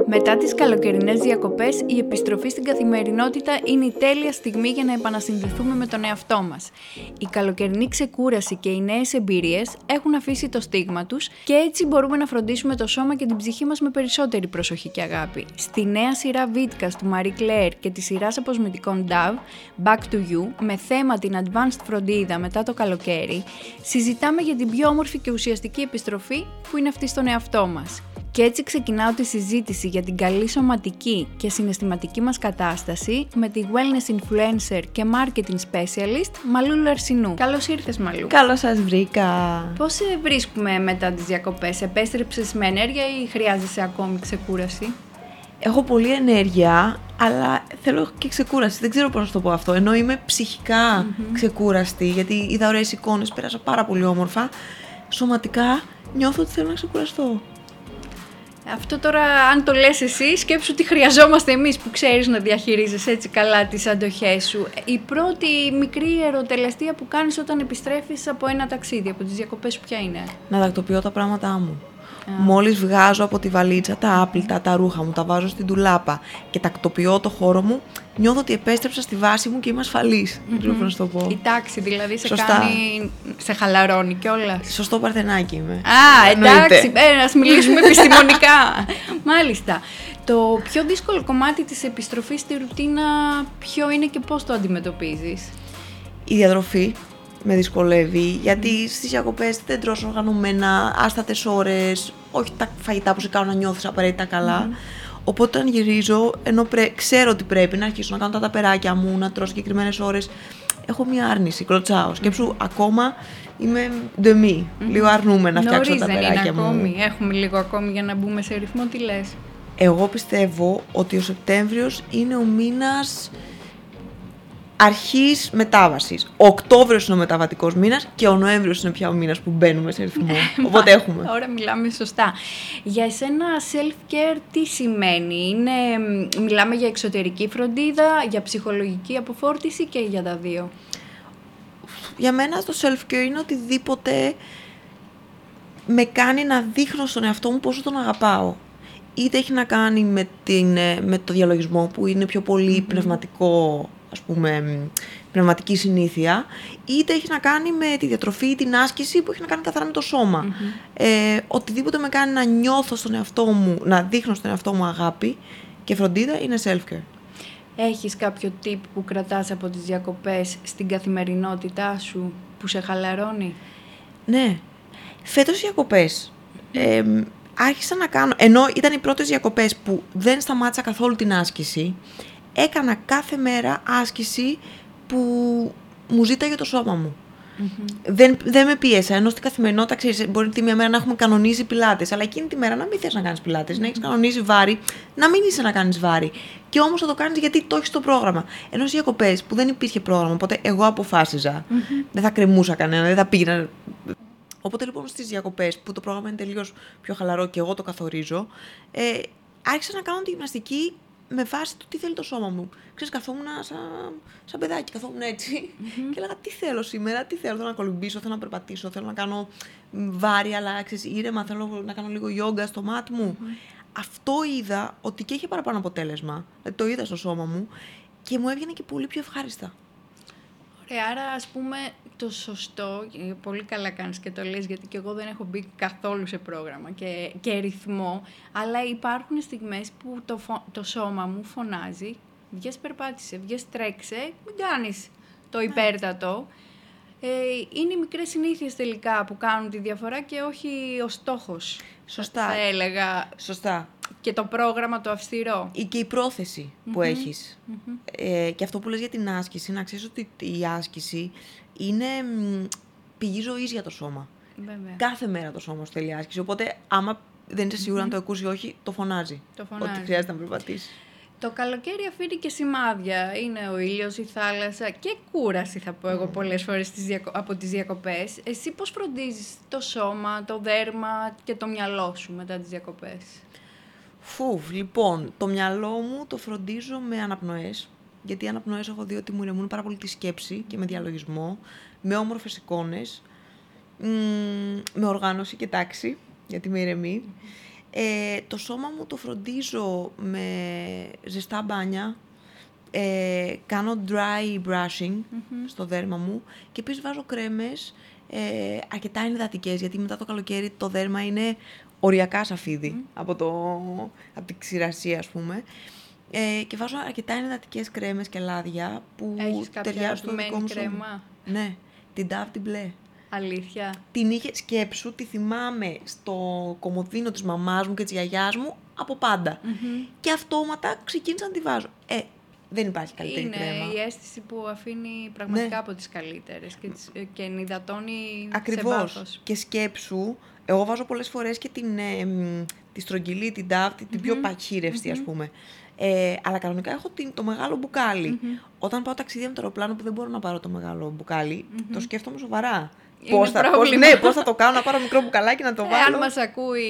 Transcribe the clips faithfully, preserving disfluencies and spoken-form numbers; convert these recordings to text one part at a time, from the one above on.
Μετά τις καλοκαιρινές διακοπές, η επιστροφή στην καθημερινότητα είναι η τέλεια στιγμή για να επανασυνδεθούμε με τον εαυτό μας. Η καλοκαιρινή ξεκούραση και οι νέες εμπειρίες έχουν αφήσει το στίγμα τους και έτσι μπορούμε να φροντίσουμε το σώμα και την ψυχή μας με περισσότερη προσοχή και αγάπη. Στη νέα σειρά Vidcast του Marie Claire και τη σειρά αποσμητικών Dove, Back to You, με θέμα την advanced φροντίδα μετά το καλοκαίρι, συζητάμε για την πιο όμορφη και ουσιαστική επιστροφή που είναι αυτή στον εαυτό μας. Και έτσι ξεκινάω τη συζήτηση για την καλή σωματική και συναισθηματική μας κατάσταση με τη wellness influencer και marketing specialist Μαλού Λαρσινού. Καλώς ήρθες, Μαλού. Καλώς σας βρήκα. Πώς σε βρίσκουμε μετά τις διακοπές, επέστρεψες με ενέργεια ή χρειάζεσαι ακόμη ξεκούραση? Έχω πολλή ενέργεια, αλλά θέλω και ξεκούραση. Δεν ξέρω πώς να το πω αυτό. Ενώ είμαι ψυχικά mm-hmm. ξεκούραστη, γιατί είδα ωραίες εικόνες, πέρασα πάρα πολύ όμορφα. Σωματικά νιώθω ότι θέλω να ξεκουραστώ. Αυτό τώρα, αν το λες εσύ, σκέψου τι χρειαζόμαστε εμείς που ξέρεις να διαχειρίζεσαι έτσι καλά τις αντοχές σου. Η πρώτη μικρή ερωτελεστία που κάνεις όταν επιστρέφεις από ένα ταξίδι, από τις διακοπές σου, ποια είναι? Να τακτοποιώ τα πράγματά μου. Yeah. Μόλις βγάζω από τη βαλίτσα τα άπλυτα, τα ρούχα μου, τα βάζω στην ντουλάπα και τακτοποιώ το χώρο μου, νιώθω ότι επέστρεψα στη βάση μου και είμαι ασφαλής. Mm-hmm. Δεν ξέρω πώς να το πω. Η τάξη δηλαδή σε Σωστά. κάνει, σε χαλαρώνει κιόλας. Σωστό παρθενάκι είμαι. Α, εντάξει, ε, ας μιλήσουμε επιστημονικά. Μάλιστα. Το πιο δύσκολο κομμάτι της επιστροφής στη ρουτίνα ποιο είναι και πώς το αντιμετωπίζεις? Η διατροφή με δυσκολεύει, γιατί στις διακοπές δεν τρως οργανωμένα, άστατες ώρες, όχι τα φαγητά που σε κάνουν να νιώθεις απαραίτητα καλά. Mm. Οπότε όταν γυρίζω, ενώ πρέ... ξέρω ότι πρέπει να αρχίσω να κάνω τα ταπεράκια μου, να τρώω συγκεκριμένες ώρες, έχω μια άρνηση, κλωτσάω. Σκέψου, ακόμα είμαι ντεμί, mm. λίγο αρνούμε να φτιάξω τα ταπεράκια μου. Ακόμη. Έχουμε λίγο ακόμη για να μπούμε σε ρυθμό, τι λες? Εγώ πιστεύω ότι ο Σεπτέμβριος είναι ο μήνας αρχής μετάβασης. Ο Οκτώβριος είναι ο μεταβατικός μήνας και ο Νοέμβριος είναι πια ο μήνας που μπαίνουμε σε ρυθμό. Οπότε έχουμε. Τώρα μιλάμε σωστά. Για εσένα self-care τι σημαίνει? Είναι, μιλάμε για εξωτερική φροντίδα, για ψυχολογική αποφόρτιση και για τα δύο? Για μένα το self-care είναι οτιδήποτε με κάνει να δείχνω στον εαυτό μου πόσο τον αγαπάω. Είτε έχει να κάνει με, την, με το διαλογισμό που είναι πιο πολύ mm-hmm. πνευματικό, ας πούμε, πνευματική συνήθεια, είτε έχει να κάνει με τη διατροφή ή την άσκηση που έχει να κάνει καθαρά με το σώμα. Mm-hmm. Ε, οτιδήποτε με κάνει να νιώθω στον εαυτό μου, να δείχνω στον εαυτό μου αγάπη και φροντίδα είναι self-care. Έχεις κάποιο tip που κρατάς από τις διακοπές στην καθημερινότητά σου που σε χαλαρώνει? Ναι. Φέτος οι διακοπές ε, άρχισα να κάνω, ενώ ήταν οι πρώτες διακοπές που δεν σταμάτησα καθόλου την άσκηση, έκανα κάθε μέρα άσκηση που μου ζήταγε το σώμα μου. Mm-hmm. Δεν, δεν με πίεσα, ενώ στην καθημερινότητα, ξέρεις, μπορεί τη μία μέρα να έχουμε κανονίσει πιλάτες, αλλά εκείνη τη μέρα να μην θες να κάνεις πιλάτες, mm-hmm. να έχεις κανονίσει βάρη, να μην είσαι να κάνεις βάρη. Και όμως θα το κάνεις γιατί το έχεις στο πρόγραμμα. Ενώ στις διακοπές που δεν υπήρχε πρόγραμμα, οπότε εγώ αποφάσιζα, mm-hmm. δεν θα κρεμούσα κανένα, δεν θα πήγαινα. Οπότε λοιπόν στις διακοπές που το πρόγραμμα είναι τελείως πιο χαλαρό και εγώ το καθορίζω, ε, άρχισα να κάνω τη γυμναστική με βάση το τι θέλει το σώμα μου. Ξέρεις, καθόμουν σαν, σαν παιδάκι, καθόμουν έτσι mm-hmm. και έλεγα τι θέλω σήμερα, τι θέλω, θέλω να κολυμπήσω, θέλω να περπατήσω, θέλω να κάνω βάρη, αλλά ξέρεις, ήρεμα, θέλω να κάνω λίγο γιόγκα στο μάτι μου. Mm-hmm. Αυτό είδα ότι και είχε παραπάνω αποτέλεσμα, δηλαδή το είδα στο σώμα μου και μου έβγαινε και πολύ πιο ευχάριστα. Ωραία, άρα ας πούμε το σωστό, πολύ καλά κάνεις και το λες, γιατί και εγώ δεν έχω μπει καθόλου σε πρόγραμμα και, και ρυθμό, αλλά υπάρχουν στιγμές που το, φω, το σώμα μου φωνάζει, βγες περπάτησε, βγες τρέξε, μην κάνεις το υπέρτατο. Ε, είναι οι μικρές συνήθειες τελικά που κάνουν τη διαφορά και όχι ο στόχος. Σωστά. Θα έλεγα. Σωστά. Και το πρόγραμμα το αυστηρό. Ή και η πρόθεση mm-hmm. που έχεις. Mm-hmm. Ε, και αυτό που λες για την άσκηση, να ξέρεις ότι η άσκηση είναι μ, πηγή ζωής για το σώμα. Βέβαια. Κάθε μέρα το σώμα σου θέλει άσκηση. Οπότε, άμα δεν είσαι σίγουρα mm-hmm. αν το ακούσει ή όχι, το φωνάζει. Το φωνάζει. Ότι χρειάζεται να περπατήσει. Το καλοκαίρι αφήνει και σημάδια. Είναι ο ήλιος, η θάλασσα και κούραση, θα πω εγώ πολλές φορές από τις διακοπές. Εσύ πώς φροντίζεις το σώμα, το δέρμα και το μυαλό σου μετά τις διακοπές? Φουβ, λοιπόν, το μυαλό μου το φροντίζω με αναπνοές. Γιατί οι αναπνοές έχω δει ότι μου ηρεμούν πάρα πολύ τη σκέψη και με διαλογισμό, με όμορφες εικόνες, μ, με οργάνωση και τάξη, γιατί με ηρεμεί. Ε, το σώμα μου το φροντίζω με ζεστά μπάνια. Ε, κάνω dry brushing mm-hmm. στο δέρμα μου και επίσης βάζω κρέμες ε, αρκετά ενυδατικές, γιατί μετά το καλοκαίρι το δέρμα είναι οριακά σαφίδι mm. από, το, από την ξηρασία, ας πούμε. Ε, και βάζω αρκετά ενυδατικές κρέμες και λάδια που ταιριάζουν στο δικό μου κρέμα. Ναι, την Dove την μπλε. Αλήθεια. Την είχε, σκέψου, τη θυμάμαι στο κομμωδίνο της μαμάς μου και της γιαγιάς μου από πάντα. Mm-hmm. Και αυτόματα ξεκίνησα να τη βάζω. Ε, δεν υπάρχει καλύτερη είναι κρέμα. Είναι η αίσθηση που αφήνει πραγματικά ναι. από τις καλύτερες και, και ενυδατώνει σε βάθος. Και σκέψου, εγώ βάζω πολλές φορές και την, ε, τη στρογγυλή, την Dove, την mm-hmm. πιο παχύρευστη mm-hmm. ας πούμε. Ε, αλλά κανονικά έχω την, το μεγάλο μπουκάλι. Mm-hmm. Όταν πάω ταξίδια με το αεροπλάνο που δεν μπορώ να πάρω το μεγάλο μπουκάλι, mm-hmm. το σκέφτομαι σοβαρά. Πώς θα, πώς, ναι, πώς θα το κάνω, να πάρω μικρό μπουκαλάκι να το βάλω. Ε, αν μας ακούει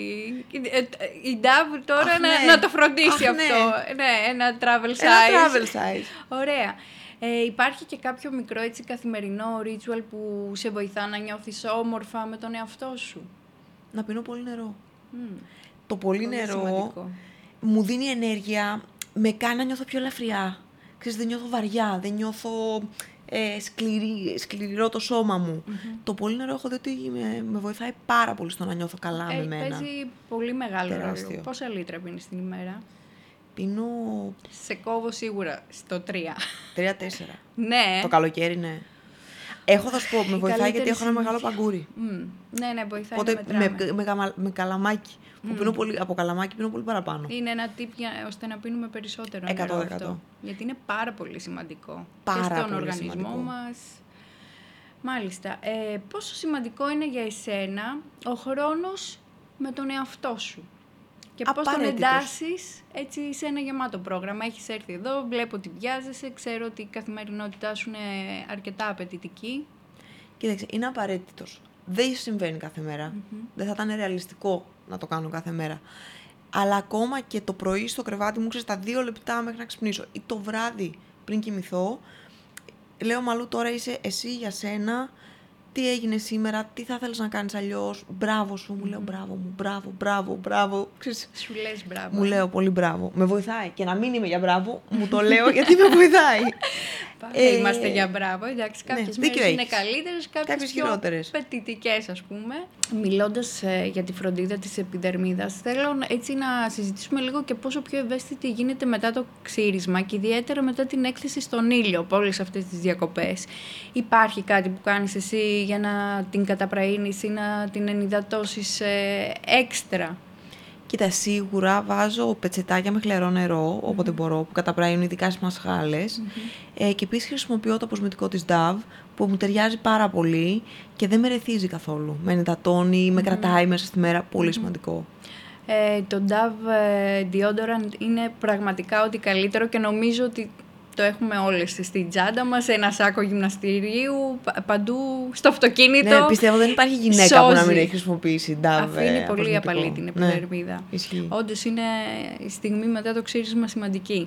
η Dove τώρα Αχ, να, ναι. να το φροντίσει Αχ, αυτό. Ναι. ναι, ένα travel size. Ένα travel size. Ωραία. Ε, υπάρχει και κάποιο μικρό έτσι, καθημερινό ritual που σε βοηθά να νιώθεις όμορφα με τον εαυτό σου? Να πίνω πολύ νερό. Mm. Το πολύ, πολύ νερό σημαντικό. Μου δίνει ενέργεια, με κάνει να νιώθω πιο ελαφριά. Ξέρεις, δεν νιώθω βαριά, δεν νιώθω ε, σκληρή, σκληρό το σώμα μου. Mm-hmm. Το πολύ νερό έχω δει ότι με, με βοηθάει πάρα πολύ στο να νιώθω καλά ε, με μένα. Παίζει πολύ μεγάλο ρόλο. Πόσα λίτρα πίνεις την ημέρα? Πίνω... Σε κόβω σίγουρα στο τρία. Τρία-τέσσερα. Ναι. Το καλοκαίρι, ναι. Έχω, θα σου πω, με βοηθάει γιατί έχω ένα μεγάλο παγκούρι. Mm. Ναι, ναι, βοηθάει. Οπότε να με, με, με, με καλαμάκι. Που mm. πίνω πολύ, από καλαμάκι πίνω πολύ παραπάνω. Είναι ένα tip για, ώστε να πίνουμε περισσότερο εκατό νερό αυτό. Γιατί είναι πάρα πολύ σημαντικό. Πάρα και στον πολύ οργανισμό σημαντικό. μας. Μάλιστα. Ε, πόσο σημαντικό είναι για εσένα ο χρόνος με τον εαυτό σου? Και πώς τον εντάσσεις έτσι σε ένα γεμάτο πρόγραμμα? Έχεις έρθει εδώ, βλέπω ότι βιάζεσαι, ξέρω ότι η καθημερινότητά σου είναι αρκετά απαιτητική. Κοίταξε, είναι απαραίτητος. Δεν συμβαίνει κάθε μέρα. Mm-hmm. Δεν θα ήταν ρεαλιστικό να το κάνω κάθε μέρα. Αλλά ακόμα και το πρωί στο κρεβάτι μου, ξέρεις, τα δύο λεπτά μέχρι να ξυπνήσω ή το βράδυ πριν κοιμηθώ, λέω Μαλού, τώρα είσαι εσύ για σένα. Τι έγινε σήμερα, τι θα θέλεις να κάνεις αλλιώς, μπράβο σου, μου λέω μπράβο μου, μπράβο, μπράβο, μπράβο. Ξέρεις, σου λες μπράβο. Μου λέω πολύ μπράβο. Με βοηθάει. Και να μην είμαι για μπράβο, μου το λέω γιατί με βοηθάει. ε, είμαστε για μπράβο, εντάξει, κάποιες ναι, μέρες είναι καλύτερες, κάποιες, κάποιες πιο χειρότερες. πετητικές, ας πούμε. Μιλώντας ε, για τη φροντίδα της επιδερμίδας, θέλω έτσι να συζητήσουμε λίγο και πόσο πιο ευαίσθητη γίνεται μετά το ξύρισμα και ιδιαίτερα μετά την έκθεση στον ήλιο από όλες αυτές τις διακοπές. Υπάρχει κάτι που κάνεις εσύ για να την καταπραίνεις ή να την ενυδατώσεις ε, έξτρα? Κοίτα, σίγουρα βάζω πετσετάκια με χλερό νερό, mm-hmm. όποτε μπορώ, που καταπραίνουν ειδικά στις μασχάλες. Mm-hmm. Ε, και επίσης χρησιμοποιώ το κοσμητικό της Dove, που μου ταιριάζει πάρα πολύ και δεν με ρεθίζει καθόλου. Με ενυδατώνει, mm-hmm. με κρατάει μέσα στη μέρα. Πολύ mm-hmm. σημαντικό. Ε, το Dove Deodorant είναι πραγματικά ό,τι καλύτερο και νομίζω ότι το έχουμε όλες στην τσάντα μας, ένα σάκο γυμναστηρίου, παντού, στο αυτοκίνητο. Ναι, πιστεύω δεν υπάρχει γυναίκα σώζει. Που να μην έχει χρησιμοποιήσει Dove. Αφήνει πολύ απαλή την επιδερμίδα. Ναι, όντως είναι η στιγμή μετά το ξύρισμα σημαντική.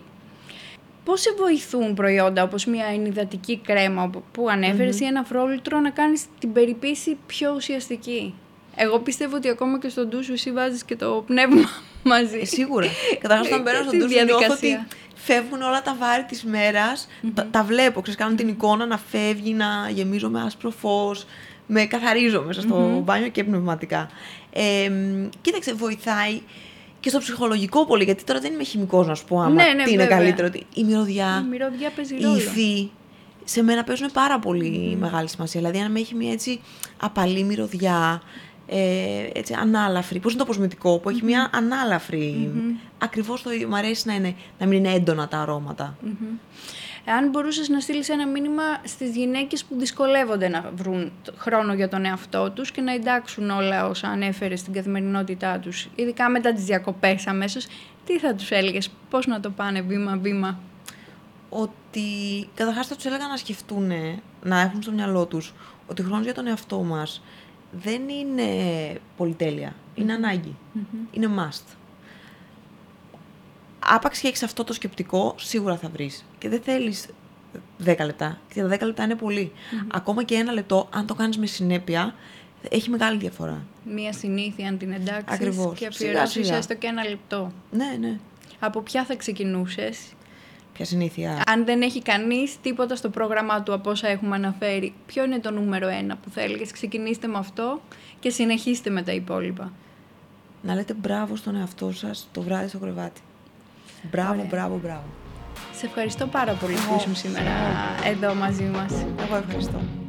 Πώς σε βοηθούν προϊόντα όπως μια ενυδατική κρέμα που ανέφερες mm-hmm. ή ένα φρόλουτρο να κάνεις την περιποίηση πιο ουσιαστική? Εγώ πιστεύω ότι ακόμα και στον ντους εσύ βάζεις και το πνεύμα μαζί. Ε, σίγουρα. Καταρχάς όταν μπαίνω στον ντους νιώθω ότι φεύγουν όλα τα βάρη της μέρας, mm-hmm. τα, τα βλέπω, ξέρεις, κάνω την εικόνα να φεύγει, να γεμίζω με άσπρο φως, με καθαρίζω μέσα στο mm-hmm. μπάνιο και πνευματικά. Ε, κοίταξε, βοηθάει και στο ψυχολογικό πολύ, γιατί τώρα δεν είμαι χημικός να σου πω άμα ναι, ναι, τι είναι καλύτερο. Η μυρωδιά, η, μυρωδιά παίζει η ρόλο. υφή, σε μένα παίζουν πάρα πολύ mm-hmm. μεγάλη σημασία. Δηλαδή, αν με έχει μια έτσι απαλή μυρωδιά, Ε, έτσι, ανάλαφρη, πώς είναι το κοσμητικό που έχει mm-hmm. μια ανάλαφρη, mm-hmm. ακριβώς το ίδιο, μου αρέσει να, είναι, να μην είναι έντονα τα αρώματα. Mm-hmm. Αν μπορούσες να στείλεις ένα μήνυμα στις γυναίκες που δυσκολεύονται να βρουν χρόνο για τον εαυτό τους και να εντάξουν όλα όσα ανέφερες στην καθημερινότητά τους, ειδικά μετά τις διακοπές αμέσως, τι θα τους έλεγες, πώς να το πάνε βήμα-βήμα? Ότι καταρχάς θα τους έλεγα να σκεφτούν, να έχουν στο μυαλό τους ότι ο χρόνος για τον εαυτό μας δεν είναι πολυτέλεια, είναι ανάγκη, mm-hmm. είναι must. Άπαξ και έχεις αυτό το σκεπτικό, σίγουρα θα βρεις. Και δεν θέλεις δέκα λεπτά, και τα δέκα λεπτά είναι πολύ. Mm-hmm. Ακόμα και ένα λεπτό, αν το κάνεις με συνέπεια, Έχει μεγάλη διαφορά. Μία συνήθεια, αν την εντάξεις Ακριβώς. και αφιερώσεις έστω και ένα λεπτό. Ναι, ναι. Από ποια θα ξεκινούσες? Ποια συνήθεια? Αν δεν έχει κανείς τίποτα στο πρόγραμμά του από όσα έχουμε αναφέρει, ποιο είναι το νούμερο ένα που θα έλεγες? Ξεκινήστε με αυτό και συνεχίστε με τα υπόλοιπα. Να λέτε μπράβο στον εαυτό σας το βράδυ στο κρεβάτι. Μπράβο, Ωραία. μπράβο, μπράβο. Σε ευχαριστώ πάρα πολύ που ήσουν σήμερα εδώ μαζί μας. Εγώ ευχαριστώ.